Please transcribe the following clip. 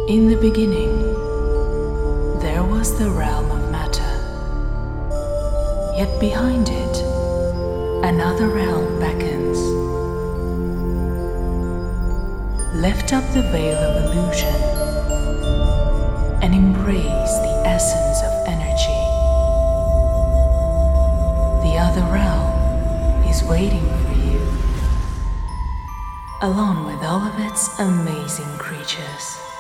In the beginning, there was the realm of matter. Yet behind it, another realm beckons. Lift up the veil of illusion and embrace the essence of energy. The other realm is waiting for you, along with all of its amazing creatures.